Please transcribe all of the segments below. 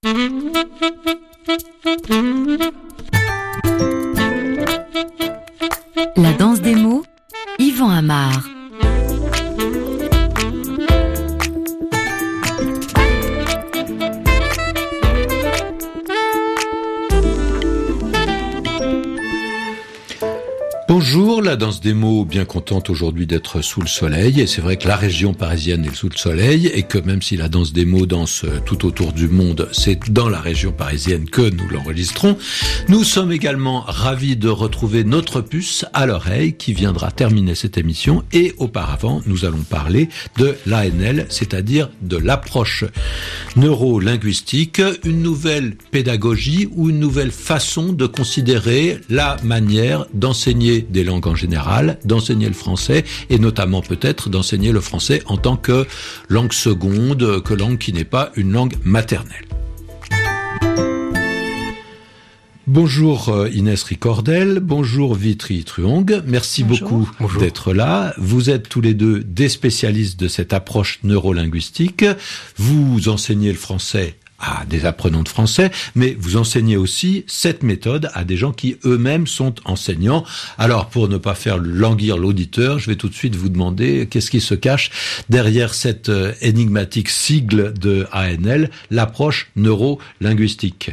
La danse des mots, Yvan Amar. Bonjour, la danse des mots, bien contente aujourd'hui d'être sous le soleil. Et c'est vrai que la région parisienne est sous le soleil et que même si la danse des mots danse tout autour du monde, c'est dans la région parisienne que nous l'enregistrons. Nous sommes également ravis de retrouver notre puce à l'oreille qui viendra terminer cette émission. Et auparavant, nous allons parler de l'ANL, c'est-à-dire de l'approche neuro-linguistique, une nouvelle pédagogie ou une nouvelle façon de considérer la manière d'enseigner des langues en général, d'enseigner le français et notamment peut-être d'enseigner le français en tant que langue seconde, que langue qui n'est pas une langue maternelle. Bonjour Inès Ricordel, bonjour Vitry Truong, merci beaucoup d'être là. Vous êtes tous les deux des spécialistes de cette approche neurolinguistique. Vous enseignez le français à des apprenants de français, mais vous enseignez aussi cette méthode à des gens qui eux-mêmes sont enseignants. Alors, pour ne pas faire languir l'auditeur, je vais tout de suite vous demander qu'est-ce qui se cache derrière cette énigmatique sigle de ANL, l'approche neuro-linguistique.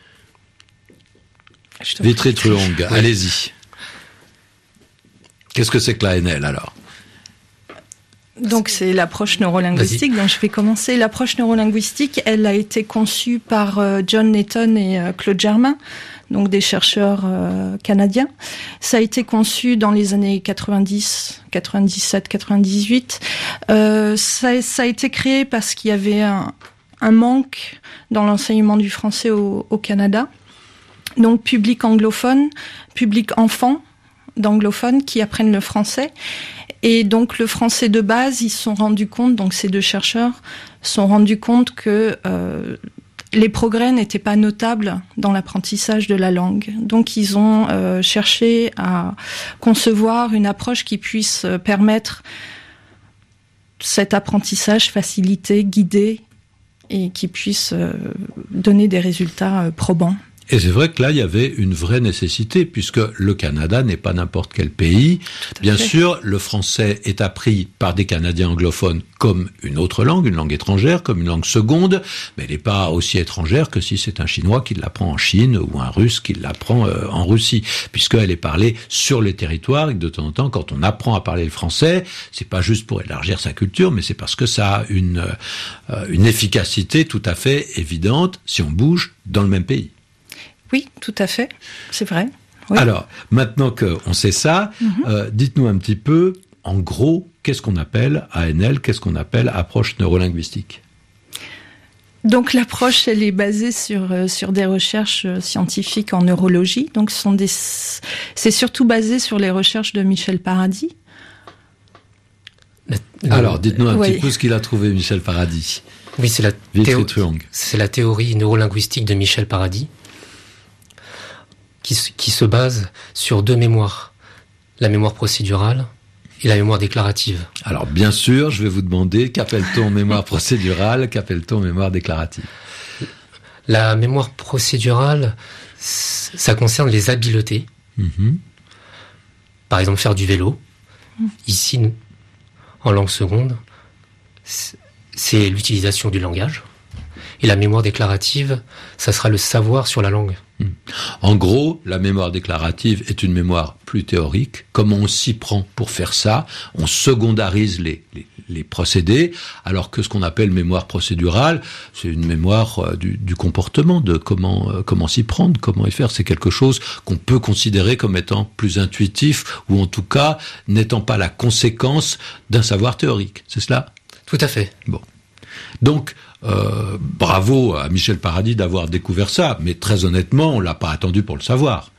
Vitry Truong, allez-y. Qu'est-ce que c'est que l'ANL alors ? Donc c'est l'approche neurolinguistique. Donc je vais commencer. L'approche neurolinguistique, elle a été conçue par John Nathan et Claude Germain, donc des chercheurs canadiens. Ça a été conçu dans les années 90, 97, 98. Ça a été créé parce qu'il y avait un manque dans l'enseignement du français au Canada. Donc public anglophone, public enfant d'anglophones qui apprennent le français. Et donc le français de base, ils se sont rendus compte, donc ces deux chercheurs se sont rendus compte que les progrès n'étaient pas notables dans l'apprentissage de la langue. Donc ils ont cherché à concevoir une approche qui puisse permettre cet apprentissage facilité, guidé, et qui puisse donner des résultats probants. Et c'est vrai que là, il y avait une vraie nécessité, puisque le Canada n'est pas n'importe quel pays. Bien sûr, le français est appris par des Canadiens anglophones comme une autre langue, une langue étrangère, comme une langue seconde, mais elle n'est pas aussi étrangère que si c'est un Chinois qui l'apprend en Chine ou un Russe qui l'apprend en Russie, puisqu'elle est parlée sur les territoires et que de temps en temps, quand on apprend à parler le français, c'est pas juste pour élargir sa culture, mais c'est parce que ça a une efficacité tout à fait évidente si on bouge dans le même pays. Oui, tout à fait, c'est vrai. Oui. Alors, maintenant qu'on sait ça, dites-nous un petit peu, en gros, qu'est-ce qu'on appelle ANL, qu'est-ce qu'on appelle approche neurolinguistique ? Donc l'approche, elle est basée sur des recherches scientifiques en neurologie. Donc c'est surtout basé sur les recherches de Michel Paradis. Alors, dites-nous un petit peu ce qu'il a trouvé, Michel Paradis. Oui, c'est la théorie neurolinguistique de Michel Paradis. Qui se base sur deux mémoires, la mémoire procédurale et la mémoire déclarative. Alors bien sûr, je vais vous demander, qu'appelle-t-on mémoire procédurale, qu'appelle-t-on mémoire déclarative ? La mémoire procédurale, ça concerne les habiletés. Par exemple, faire du vélo. Ici, en langue seconde, c'est l'utilisation du langage. Et la mémoire déclarative, ça sera le savoir sur la langue. En gros, la mémoire déclarative est une mémoire plus théorique. Comment on s'y prend pour faire ça ? On secondarise les procédés, alors que ce qu'on appelle mémoire procédurale, c'est une mémoire du comportement, de comment s'y prendre, comment y faire. C'est quelque chose qu'on peut considérer comme étant plus intuitif, ou en tout cas n'étant pas la conséquence d'un savoir théorique. C'est cela ? Tout à fait. Bon. Donc, bravo à Michel Paradis d'avoir découvert ça, mais très honnêtement, on l'a pas attendu pour le savoir.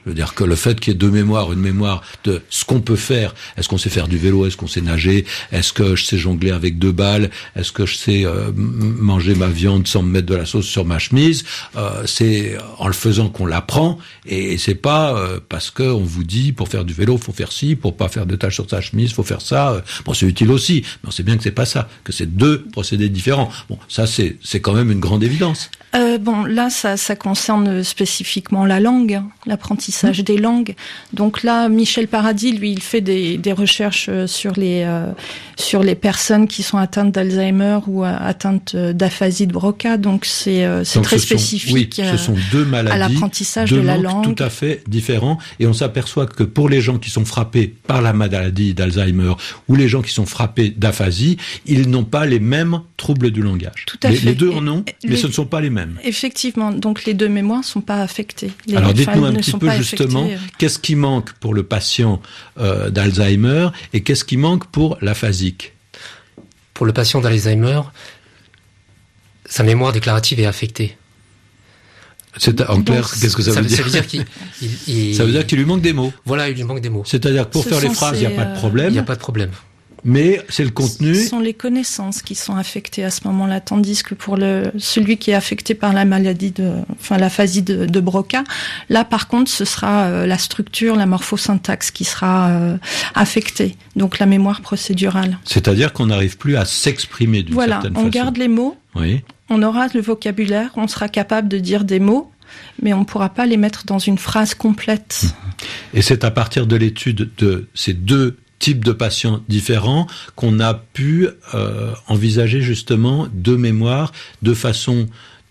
Je veux dire que le fait qu'il y ait deux mémoires, une mémoire de ce qu'on peut faire, est-ce qu'on sait faire du vélo, est-ce qu'on sait nager, est-ce que je sais jongler avec 2 balles, est-ce que je sais manger ma viande sans me mettre de la sauce sur ma chemise, c'est en le faisant qu'on l'apprend, et c'est pas parce que on vous dit pour faire du vélo faut faire ci, pour pas faire de taches sur sa chemise faut faire ça. Bon, c'est utile aussi, mais on sait bien que c'est pas ça, que c'est 2 procédés différents. Bon, ça c'est quand même une grande évidence. Bon, là, ça concerne spécifiquement la langue, l'apprentissage des langues. Donc là, Michel Paradis, lui, il fait des recherches sur les personnes qui sont atteintes d'Alzheimer ou atteintes d'aphasie de Broca. Donc c'est très spécifique ce sont 2 maladies, à l'apprentissage de la langue. Tout à fait différents. Et on s'aperçoit que pour les gens qui sont frappés par la maladie d'Alzheimer ou les gens qui sont frappés d'aphasie, ils n'ont pas les mêmes troubles du langage. Tout à fait. Les 2 en ont, mais ce ne sont pas les mêmes. Effectivement, donc les 2 mémoires sont pas affectées. Alors dites-nous un petit peu justement, qu'est-ce qui manque pour le patient d'Alzheimer et qu'est-ce qui manque pour l'aphasique? Pour le patient d'Alzheimer, sa mémoire déclarative est affectée. En clair, qu'est-ce que ça veut dire? Ça veut dire ça veut dire qu'il lui manque des mots. Voilà, il lui manque des mots. C'est-à-dire que pour faire les phrases, il n'y a pas de problème. Il n'y a pas de problème. Mais c'est le contenu. Ce sont les connaissances qui sont affectées à ce moment-là, tandis que pour celui qui est affecté par la maladie l'aphasie de Broca, là par contre ce sera la structure, la morphosyntaxe qui sera affectée, donc la mémoire procédurale. C'est-à-dire qu'on n'arrive plus à s'exprimer d'une certaine façon. Voilà, on garde les mots, oui. On aura le vocabulaire, on sera capable de dire des mots, mais on ne pourra pas les mettre dans une phrase complète. Et c'est à partir de l'étude de ces 2 types de patients différents qu'on a pu envisager justement 2 mémoires, 2 façons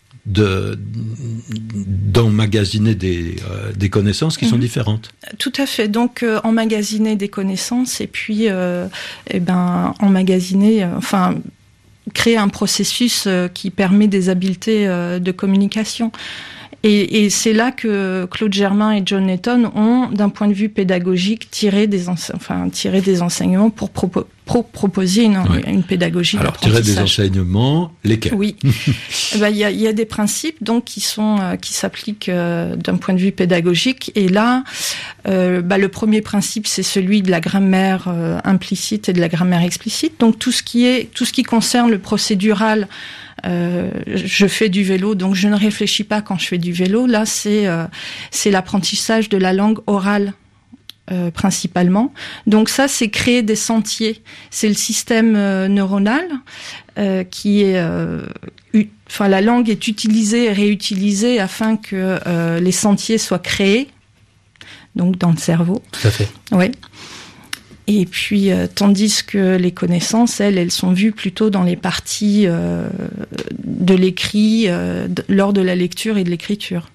d'emmagasiner des connaissances qui sont différentes. Tout à fait. Donc emmagasiner des connaissances et puis emmagasiner, créer un processus qui permet des habiletés de communication. Et c'est là que Claude Germain et John Newton ont, d'un point de vue pédagogique, tiré des enseignements pour proposer une pédagogie. Alors, tirer des enseignements, lesquels? Oui. Il y a des principes donc qui s'appliquent d'un point de vue pédagogique. Et là, le premier principe, c'est celui de la grammaire implicite et de la grammaire explicite. Donc tout ce qui concerne le procédural. Je fais du vélo, donc je ne réfléchis pas quand je fais du vélo. Là, c'est l'apprentissage de la langue orale principalement. Donc ça, c'est créer des sentiers. C'est le système neuronal qui est la langue est utilisée et réutilisée afin que les sentiers soient créés. Donc dans le cerveau. Tout à fait. Oui. Et puis, tandis que les connaissances, elles sont vues plutôt dans les parties de l'écrit, lors de la lecture et de l'écriture.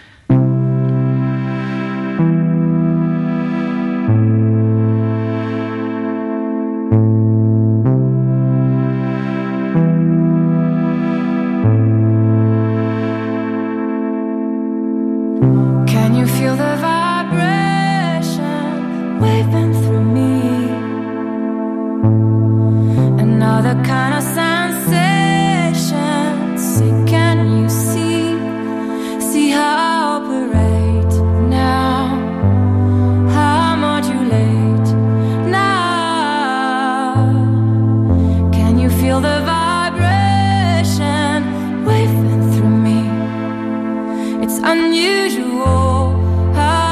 Can you feel the vibration waving through me? Another kind of sensation. Say, can you see how I operate now? How I modulate now? Can you feel the vibration waving through me? It's unusual how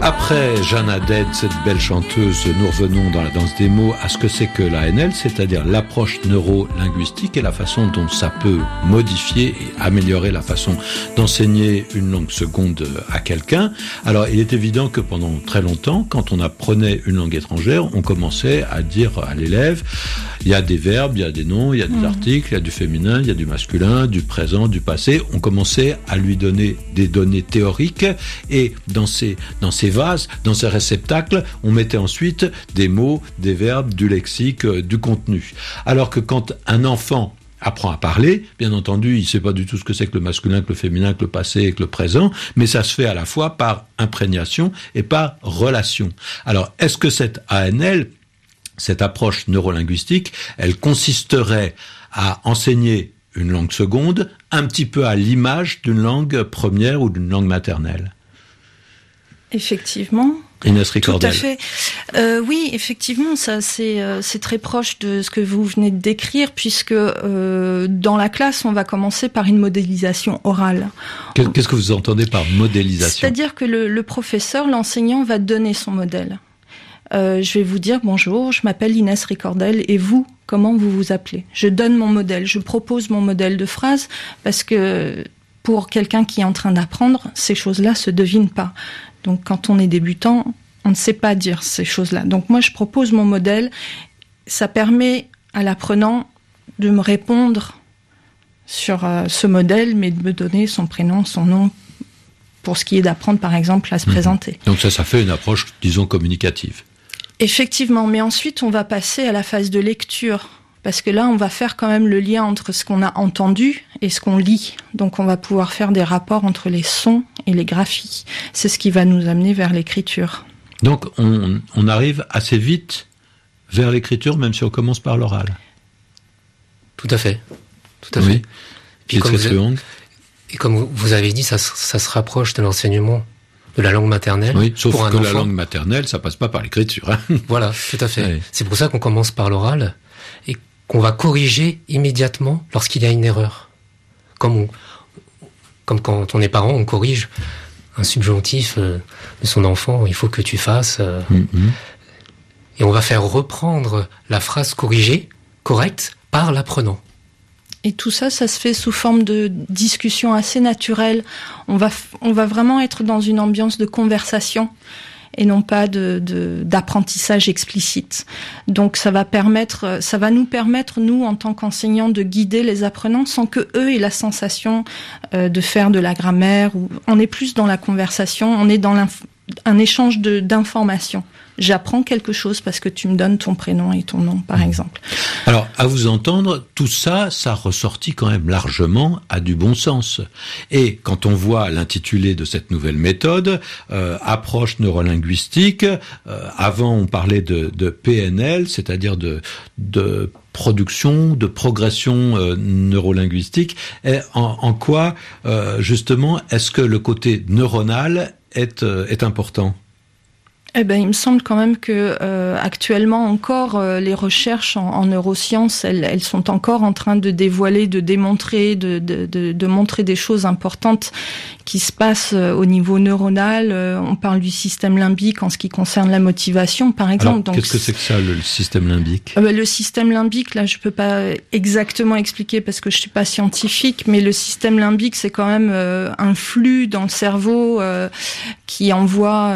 Après Jeanne Haddad, cette belle chanteuse, nous revenons dans la danse des mots à ce que c'est que l'ANL, c'est-à-dire l'approche neuro-linguistique et la façon dont ça peut modifier et améliorer la façon d'enseigner une langue seconde à quelqu'un. Alors, il est évident que pendant très longtemps, quand on apprenait une langue étrangère, on commençait à dire à l'élève, il y a des verbes, il y a des noms, il y a des articles, il y a du féminin, il y a du masculin, du présent, du passé. On commençait à lui donner des données théoriques et dans ces vases, dans ces réceptacles, on mettait ensuite des mots, des verbes, du lexique, du contenu. Alors que quand un enfant apprend à parler, bien entendu, il ne sait pas du tout ce que c'est que le masculin, que le féminin, que le passé et que le présent, mais ça se fait à la fois par imprégnation et par relation. Alors, est-ce que cette ANL, cette approche neurolinguistique, elle consisterait à enseigner une langue seconde un petit peu à l'image d'une langue première ou d'une langue maternelle ? Effectivement. Inès Ricordel. Tout à fait. Oui, effectivement, ça c'est très proche de ce que vous venez de décrire, puisque dans la classe, on va commencer par une modélisation orale. Qu'est-ce que vous entendez par modélisation ? C'est-à-dire que le professeur, l'enseignant, va donner son modèle. Je vais vous dire bonjour, je m'appelle Inès Ricordel et vous, comment vous vous appelez ? Je donne mon modèle, je propose mon modèle de phrase parce que pour quelqu'un qui est en train d'apprendre, ces choses-là se devinent pas. Donc quand on est débutant, on ne sait pas dire ces choses-là. Donc moi je propose mon modèle, ça permet à l'apprenant de me répondre sur ce modèle, mais de me donner son prénom, son nom, pour ce qui est d'apprendre par exemple à se présenter. Donc ça fait une approche, disons, communicative. Effectivement, mais ensuite on va passer à la phase de lecture, parce que là on va faire quand même le lien entre ce qu'on a entendu et ce qu'on lit. Donc on va pouvoir faire des rapports entre les sons et les graphies. C'est ce qui va nous amener vers l'écriture. Donc on arrive assez vite vers l'écriture, même si on commence par l'oral. Tout à fait. Tout à oui. fait. Puis comme vous avez dit, ça se rapproche de l'enseignement de la langue maternelle. Oui, sauf pour un que enfant. la langue maternelle, ça passe pas par l'écriture. Hein. Voilà, tout à fait. Oui. C'est pour ça qu'on commence par l'oral et qu'on va corriger immédiatement lorsqu'il y a une erreur. Comme quand on est parent, on corrige un subjonctif de son enfant, il faut que tu fasses. Et on va faire reprendre la phrase corrigée, correcte, par l'apprenant. Et tout ça, ça se fait sous forme de discussion assez naturelle. On va vraiment être dans une ambiance de conversation et non pas d'apprentissage explicite. Donc ça va nous permettre, nous, en tant qu'enseignants, de guider les apprenants sans que eux aient la sensation de faire de la grammaire. On est plus dans la conversation, on est dans un échange d'informations. J'apprends quelque chose parce que tu me donnes ton prénom et ton nom, par exemple. Alors, à vous entendre, tout ça, ça ressortit quand même largement à du bon sens. Et quand on voit l'intitulé de cette nouvelle méthode, approche neurolinguistique, avant on parlait de PNL, c'est-à-dire de production, de progression neurolinguistique. Et en quoi, justement, est-ce que le côté neuronal est important ? Eh ben, il me semble quand même que actuellement encore, les recherches en neurosciences, elles sont encore en train de dévoiler, de démontrer, de montrer des choses importantes qui se passent au niveau neuronal. On parle du système limbique en ce qui concerne la motivation, par exemple. Alors, donc, qu'est-ce que c'est que ça, le système limbique ? Le système limbique, là, je peux pas exactement expliquer parce que je suis pas scientifique, mais le système limbique, c'est quand même un flux dans le cerveau qui envoie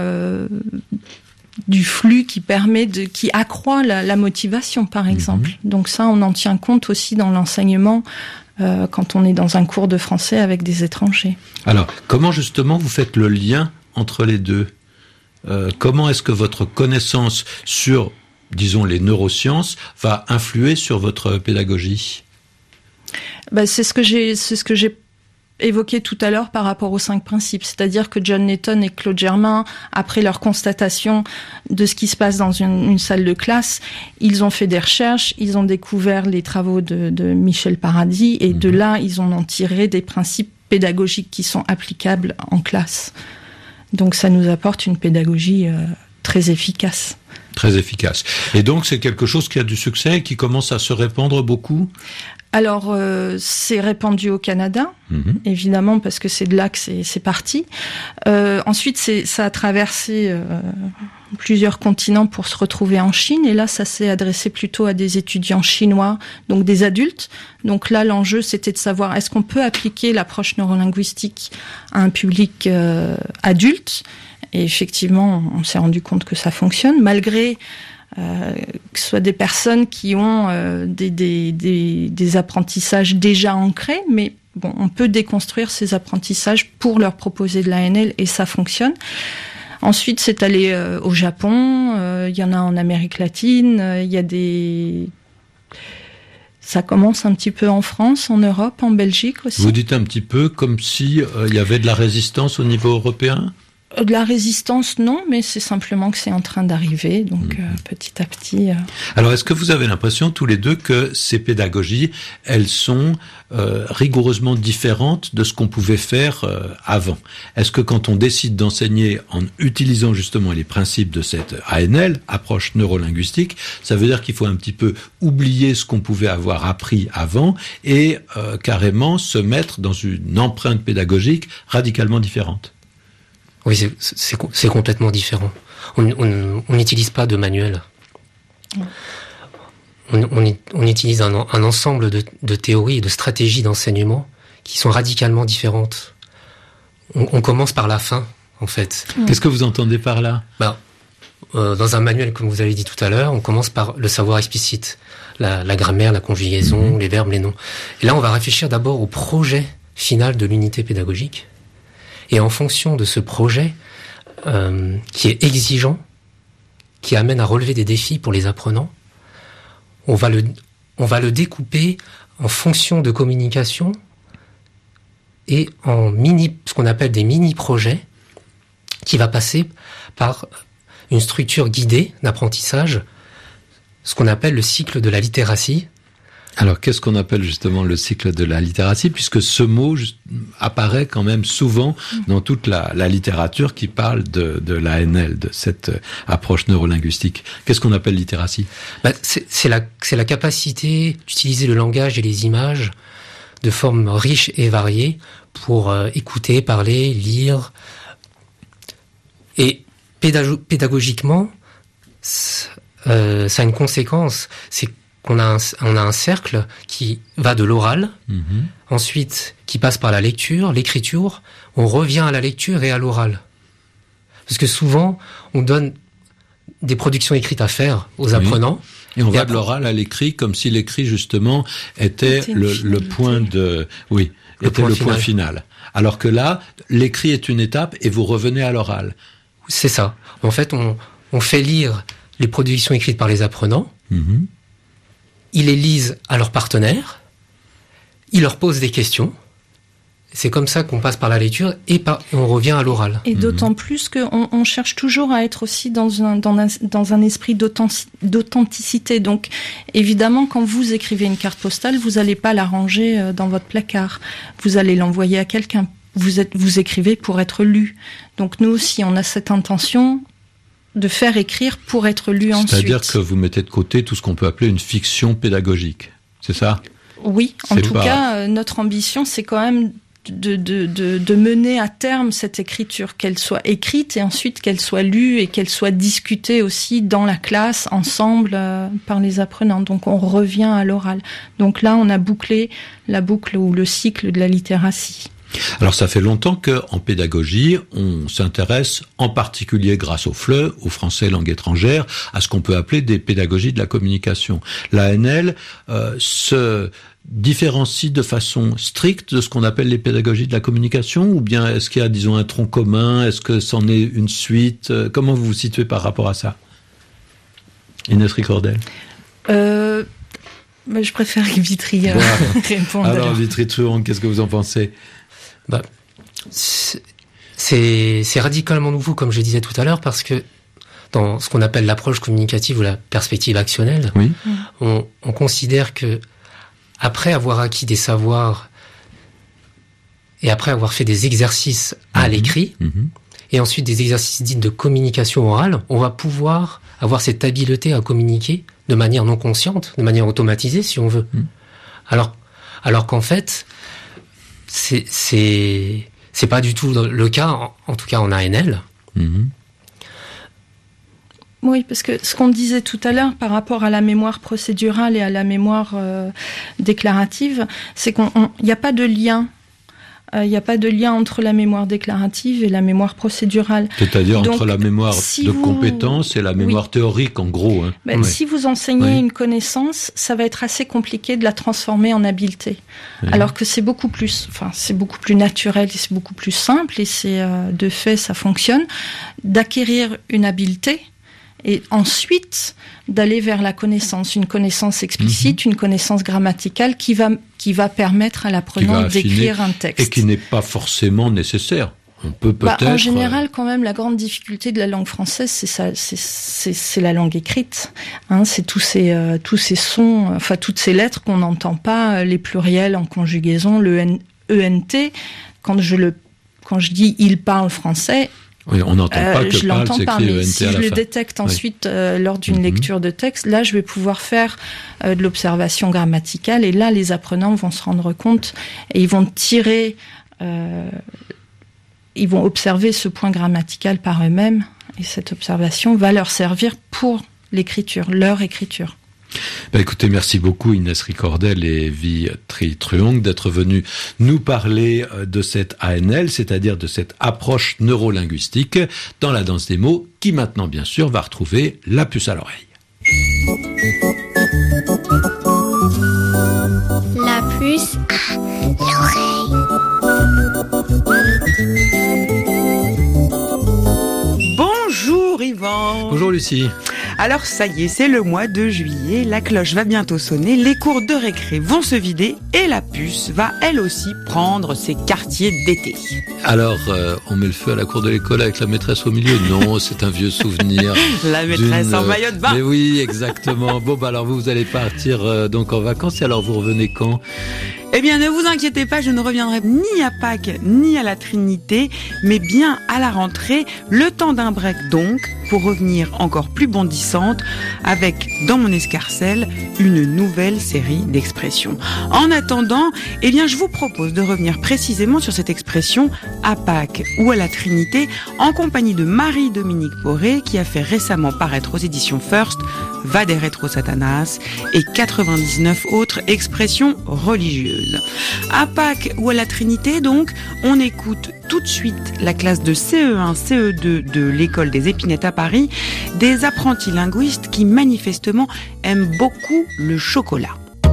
du flux qui accroît la motivation, par exemple. Donc ça, on en tient compte aussi dans l'enseignement quand on est dans un cours de français avec des étrangers. Alors, comment justement vous faites le lien entre les deux ? Comment est-ce que votre connaissance sur, disons, les neurosciences va influer sur votre pédagogie ? C'est ce que j'ai évoqué tout à l'heure par rapport aux 5 principes. C'est-à-dire que John Netton et Claude Germain, après leur constatation de ce qui se passe dans une salle de classe, ils ont fait des recherches, ils ont découvert les travaux de Michel Paradis, et de là, ils en ont tiré des principes pédagogiques qui sont applicables en classe. Donc ça nous apporte une pédagogie très efficace. Très efficace. Et donc c'est quelque chose qui a du succès et qui commence à se répandre beaucoup ? Alors, c'est répandu au Canada, évidemment, parce que c'est de là que c'est parti. Ensuite, ça a traversé plusieurs continents pour se retrouver en Chine. Et là, ça s'est adressé plutôt à des étudiants chinois, donc des adultes. Donc là, l'enjeu, c'était de savoir, est-ce qu'on peut appliquer l'approche neurolinguistique à un public adulte ? Et effectivement, on s'est rendu compte que ça fonctionne, malgré que ce soit des personnes qui ont des apprentissages déjà ancrés, mais bon, on peut déconstruire ces apprentissages pour leur proposer de l'ANL et ça fonctionne. Ensuite, c'est allé au Japon, il y en a en Amérique latine, il y a ça commence un petit peu en France, en Europe, en Belgique aussi. Vous dites un petit peu comme si il y avait de la résistance au niveau européen ? De la résistance, non, mais c'est simplement que c'est en train d'arriver, donc petit à petit. Alors, est-ce que vous avez l'impression, tous les deux, que ces pédagogies, elles sont rigoureusement différentes de ce qu'on pouvait faire avant ? Est-ce que quand on décide d'enseigner en utilisant justement les principes de cette ANL, approche neurolinguistique, ça veut dire qu'il faut un petit peu oublier ce qu'on pouvait avoir appris avant et carrément se mettre dans une empreinte pédagogique radicalement différente ? Oui, c'est complètement différent. On n'utilise pas de manuel. On utilise un ensemble de théories et de stratégies d'enseignement qui sont radicalement différentes. On commence par la fin, en fait. Qu'est-ce que vous entendez par là ? Dans un manuel, comme vous avez dit tout à l'heure, on commence par le savoir explicite. La grammaire, la conjugaison, les verbes, les noms. Et là, on va réfléchir d'abord au projet final de l'unité pédagogique. Et en fonction de ce projet qui est exigeant, qui amène à relever des défis pour les apprenants, on va le découper en fonction de communication et en ce qu'on appelle des mini-projets, qui va passer par une structure guidée d'apprentissage, ce qu'on appelle le cycle de la littératie. Alors, qu'est-ce qu'on appelle justement le cycle de la littératie, puisque ce mot apparaît quand même souvent dans toute la littérature qui parle de l'ANL, de cette approche neurolinguistique. Qu'est-ce qu'on appelle littératie ? C'est la capacité d'utiliser le langage et les images de formes riches et variées pour écouter, parler, lire. Et pédagogiquement, ça a une conséquence, c'est on a un cercle qui va de l'oral, ensuite qui passe par la lecture, l'écriture, on revient à la lecture et à l'oral. Parce que souvent, on donne des productions écrites à faire aux apprenants. Et on va de l'oral à l'écrit, comme si l'écrit, justement, était le point de... Oui, était le point final. Alors que là, l'écrit est une étape et vous revenez à l'oral. C'est ça. En fait, on fait lire les productions écrites par les apprenants, ils les lisent à leurs partenaires, ils leur posent des questions. C'est comme ça qu'on passe par la lecture et on revient à l'oral. Et d'autant plus qu'on cherche toujours à être aussi dans un esprit d'authenticité. Donc, évidemment, quand vous écrivez une carte postale, vous n'allez pas la ranger dans votre placard. Vous allez l'envoyer à quelqu'un. Vous écrivez pour être lu. Donc, nous aussi, on a cette intention de faire écrire pour être lu ensuite. C'est-à-dire que vous mettez de côté tout ce qu'on peut appeler une fiction pédagogique. C'est ça ? Oui, en tout cas, notre ambition, c'est quand même de mener à terme cette écriture, qu'elle soit écrite et ensuite qu'elle soit lue et qu'elle soit discutée aussi dans la classe, ensemble, par les apprenants. Donc on revient à l'oral. Donc là, on a bouclé la boucle ou le cycle de la littératie. Alors ça fait longtemps qu'en pédagogie, on s'intéresse en particulier grâce au FLE, au français langue étrangère, à ce qu'on peut appeler des pédagogies de la communication. L'ANL se différencie de façon stricte de ce qu'on appelle les pédagogies de la communication, ou bien est-ce qu'il y a, disons, un tronc commun, est-ce que c'en est une suite ? Comment vous vous situez par rapport à ça ? Inès Ricordel. Je préfère que Vitry réponde. Alors Vitry Truong, qu'est-ce que vous en pensez ? C'est radicalement nouveau, comme je disais tout à l'heure, parce que dans ce qu'on appelle l'approche communicative ou la perspective actionnelle, on considère que après avoir acquis des savoirs et après avoir fait des exercices à l'écrit, et ensuite des exercices dits de communication orale, on va pouvoir avoir cette habileté à communiquer de manière non consciente, de manière automatisée, si on veut. Alors, Alors qu'en fait, c'est pas du tout le cas, en tout cas en ANL. Mmh. Oui, parce que ce qu'on disait tout à l'heure par rapport à la mémoire procédurale et à la mémoire déclarative, c'est qu'il n'y a pas de lien. Il n'y a pas de lien entre la mémoire déclarative et la mémoire procédurale. C'est-à-dire donc, entre la mémoire de compétences et la mémoire théorique, en gros. Hein. Ben, si vous enseignez une connaissance, ça va être assez compliqué de la transformer en habileté. Alors que c'est beaucoup plus naturel et c'est beaucoup plus simple et c'est de fait ça fonctionne d'acquérir une habileté. Et ensuite, d'aller vers la connaissance, une connaissance explicite, une connaissance grammaticale qui va permettre à l'apprenant d'écrire un texte. Et qui n'est pas forcément nécessaire. On peut peut-être... en général, quand même, la grande difficulté de la langue française, c'est la langue écrite. Hein, c'est tous ces sons, enfin toutes ces lettres qu'on n'entend pas, les pluriels en conjugaison, le ENT. Quand je dis « il parle français », oui, on n'entend pas que je l'entends pas, mais si je le fin. Détecte ensuite lors d'une lecture de texte, là je vais pouvoir faire de l'observation grammaticale et là les apprenants vont se rendre compte et ils vont tirer, ils vont observer ce point grammatical par eux-mêmes et cette observation va leur servir pour l'écriture, leur écriture. Écoutez, merci beaucoup Inès Ricordel et Vi Truong d'être venus nous parler de cette ANL, c'est-à-dire de cette approche neurolinguistique dans la danse des mots, qui maintenant bien sûr va retrouver la puce à l'oreille. La puce à l'oreille. Bonjour Yvan. Bonjour Lucie. Alors ça y est, c'est le mois de juillet, la cloche va bientôt sonner, les cours de récré vont se vider et la puce va elle aussi prendre ses quartiers d'été. Alors, on met le feu à la cour de l'école avec la maîtresse au milieu? Non, c'est un vieux souvenir. La maîtresse en maillot de bain. Mais oui, exactement. Bon, alors vous allez partir donc en vacances et alors vous revenez quand? Eh bien, ne vous inquiétez pas, je ne reviendrai ni à Pâques, ni à la Trinité, mais bien à la rentrée, le temps d'un break donc, pour revenir encore plus bondissante, avec, dans mon escarcelle, une nouvelle série d'expressions. En attendant, eh bien, je vous propose de revenir précisément sur cette expression à Pâques ou à la Trinité, en compagnie de Marie-Dominique Poré, qui a fait récemment paraître aux éditions First, Va des rétro Satanas, et 99 autres expressions religieuses. À Pâques ou à la Trinité, donc, on écoute tout de suite la classe de CE1, CE2 de l'école des Épinettes à Paris, des apprentis linguistes qui manifestement aiment beaucoup le chocolat.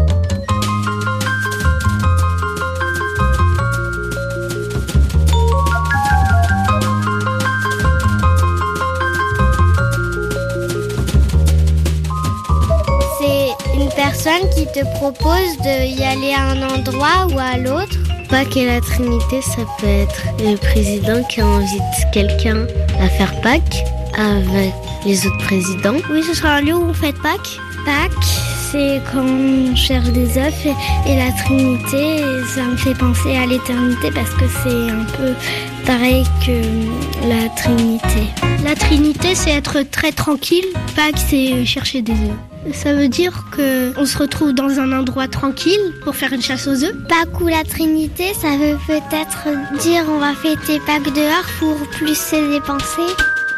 Personne qui te propose d'y aller à un endroit ou à l'autre. Pâques et la Trinité, ça peut être le président qui invite quelqu'un à faire Pâques avec les autres présidents. Oui, ce sera un lieu où on fête Pâques. Pâques, c'est quand on cherche des œufs et la Trinité, ça me fait penser à l'éternité parce que c'est un peu pareil que la Trinité. La Trinité, c'est être très tranquille. Pâques, c'est chercher des œufs. Ça veut dire qu'on se retrouve dans un endroit tranquille pour faire une chasse aux œufs. Pâques ou la Trinité, ça veut peut-être dire on va fêter Pâques dehors pour plus se dépenser.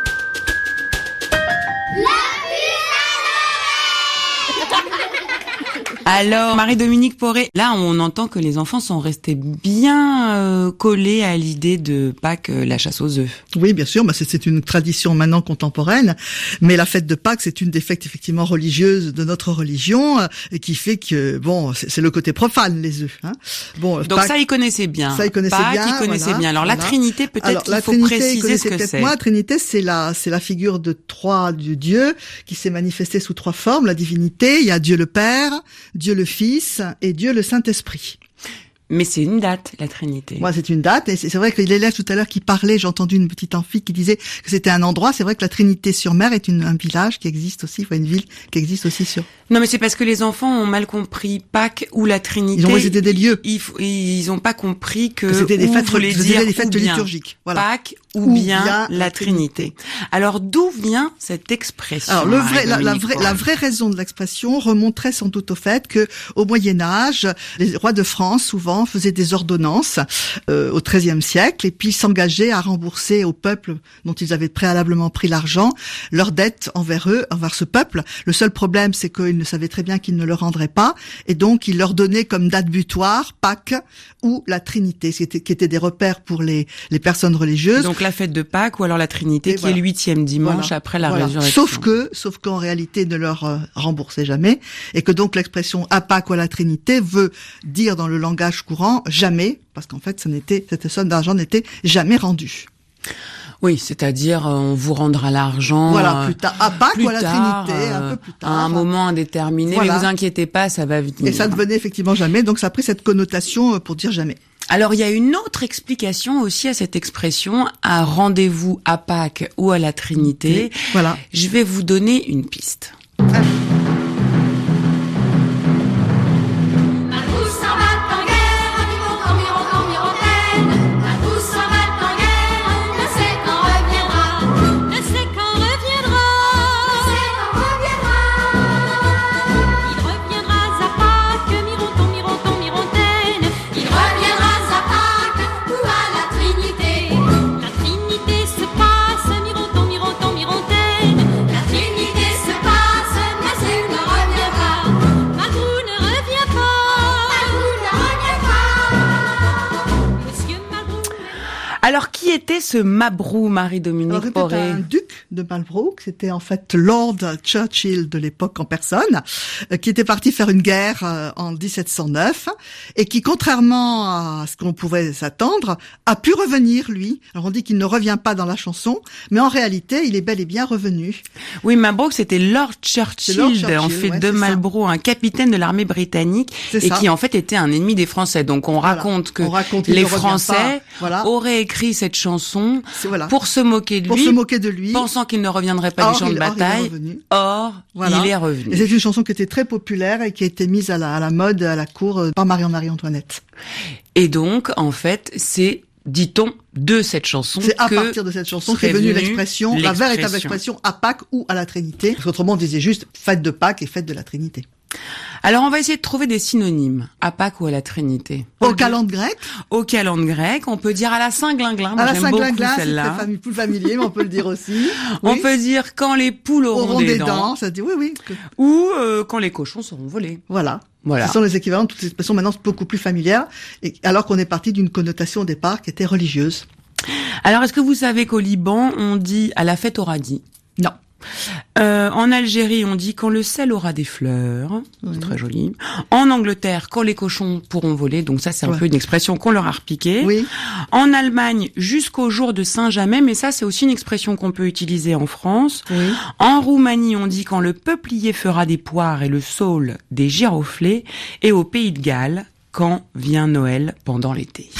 Alors, Marie-Dominique Poré, là on entend que les enfants sont restés bien collés à l'idée de Pâques, la chasse aux œufs. Oui, bien sûr, c'est une tradition maintenant contemporaine, mais la fête de Pâques, c'est une des fêtes effectivement religieuses de notre religion, qui fait que, bon, c'est le côté profane, les œufs. Hein. Bon, donc Pâques, ça, ils connaissaient bien. Ça, ils connaissaient Pâques, bien. Ils connaissaient bien. Alors, la Trinité, peut-être qu'il faut Trinité, préciser ce que c'est. La Trinité, c'est la figure de Dieu qui s'est manifestée sous trois formes, la divinité. Il y a Dieu le Père, Dieu le Fils et Dieu le Saint-Esprit. Mais c'est une date, la Trinité. Moi, c'est une date, et c'est vrai que l'élève tout à l'heure qui parlait, j'ai entendu une petite amphi qui disait que c'était un endroit. C'est vrai que la Trinité-sur-Mer est un village qui existe aussi, une ville qui existe aussi sur... Non, mais c'est parce que les enfants ont mal compris Pâques ou la Trinité. Ils ont c'était des lieux. Ils ont pas compris que c'était des fêtes, voulait dire des fêtes liturgiques. Voilà. Pâques ou bien la Trinité. Alors d'où vient cette expression? Alors la vraie raison de l'expression remonterait sans doute au fait que au Moyen Âge, les rois de France souvent faisaient des ordonnances au XIIIe siècle et puis s'engageaient à rembourser au peuple dont ils avaient préalablement pris l'argent leurs dettes envers ce peuple. Le seul problème, c'est qu'ils ne savaient très bien qu'ils ne le rendraient pas et donc ils leur donnaient comme date butoir Pâques ou la Trinité, qui étaient des repères pour les personnes religieuses. Donc la fête de Pâques ou alors la Trinité, qui est le 8e dimanche après la résurrection. Sauf qu'en réalité, ne leur remboursait jamais, et que donc l'expression à Pâques ou à la Trinité veut dire dans le langage courant jamais, parce qu'en fait, cette somme d'argent n'était jamais rendue. Oui, c'est-à-dire on vous rendra l'argent. Voilà, plus tard, à Pâques ou à la Trinité, un peu plus tard. À un moment indéterminé, mais vous inquiétez pas, ça va venir. Et ça ne venait effectivement jamais, donc ça a pris cette connotation pour dire jamais. Alors, il y a une autre explication aussi à cette expression, un rendez-vous à Pâques ou à la Trinité. Voilà. Je vais vous donner une piste. Alors, qui était ce Mabrou, Marie-Dominique Poré? C'était un duc de Marlborough, c'était en fait Lord Churchill de l'époque en personne, qui était parti faire une guerre en 1709, et qui, contrairement à ce qu'on pouvait s'attendre, a pu revenir, lui. Alors on dit qu'il ne revient pas dans la chanson, mais en réalité, il est bel et bien revenu. Oui, Mabrou, c'était Lord Churchill, en fait, de Marlborough, un capitaine de l'armée britannique, et qui en fait était un ennemi des Français. Donc on raconte que les Français auraient écrit cette chanson pour se moquer de lui, pensant qu'il ne reviendrait pas du champ de bataille. Or, il est revenu. Et c'est une chanson qui était très populaire et qui a été mise à la mode à la cour par Marie-Antoinette. Et donc, en fait, c'est, dit-on, de cette chanson c'est à partir de cette chanson qu'est venue l'expression, la véritable expression à Pâques ou à la Trinité. Parce qu'autrement, on disait juste fête de Pâques et fête de la Trinité. Alors, on va essayer de trouver des synonymes à Pâques ou à la Trinité. Au calende grec. Au calende grec. On peut dire à la Saint-Glinglin. À la Saint-Glinglin, c'est plus familier, mais on peut le dire aussi. On peut dire quand les poules auront des dents. Ça dit oui. Ou quand les cochons seront volés. Voilà. Ce sont les équivalents de toutes ces expressions maintenant beaucoup plus familières, alors qu'on est parti d'une connotation au départ qui était religieuse. Alors, est-ce que vous savez qu'au Liban, on dit à la fête au radis? Non. En Algérie, on dit quand le sel aura des fleurs. C'est très joli. En Angleterre, quand les cochons pourront voler. Donc ça, c'est un peu une expression qu'on leur a repiquée. Oui. En Allemagne, jusqu'au jour de Saint-Jamais. Mais ça, c'est aussi une expression qu'on peut utiliser en France. Oui. En Roumanie, on dit quand le peuplier fera des poires et le saule des giroflées. Et au Pays de Galles, quand vient Noël pendant l'été.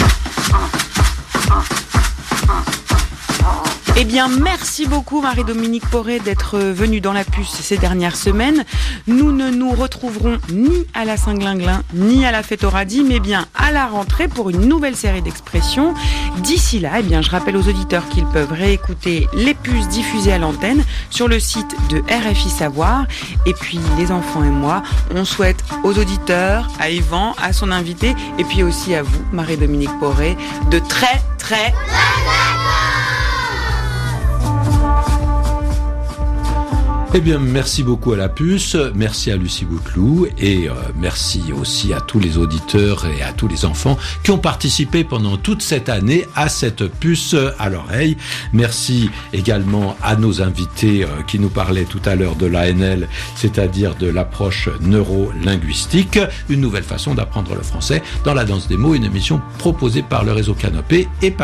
Eh bien, merci beaucoup Marie-Dominique Poré d'être venue dans la puce ces dernières semaines. Nous ne nous retrouverons ni à la Saint-Glinglin, ni à la fête au radis, mais bien à la rentrée pour une nouvelle série d'expressions. D'ici là, eh bien, je rappelle aux auditeurs qu'ils peuvent réécouter les puces diffusées à l'antenne sur le site de RFI Savoir. Et puis, les enfants et moi, on souhaite aux auditeurs, à Yvan, à son invité, et puis aussi à vous, Marie-Dominique Poré, de très, très... Eh bien, merci beaucoup à la puce, merci à Lucie Bouteloup et merci aussi à tous les auditeurs et à tous les enfants qui ont participé pendant toute cette année à cette puce à l'oreille. Merci également à nos invités qui nous parlaient tout à l'heure de l'ANL, c'est-à-dire de l'approche neuro-linguistique, une nouvelle façon d'apprendre le français dans la danse des mots, une émission proposée par le réseau Canopé et par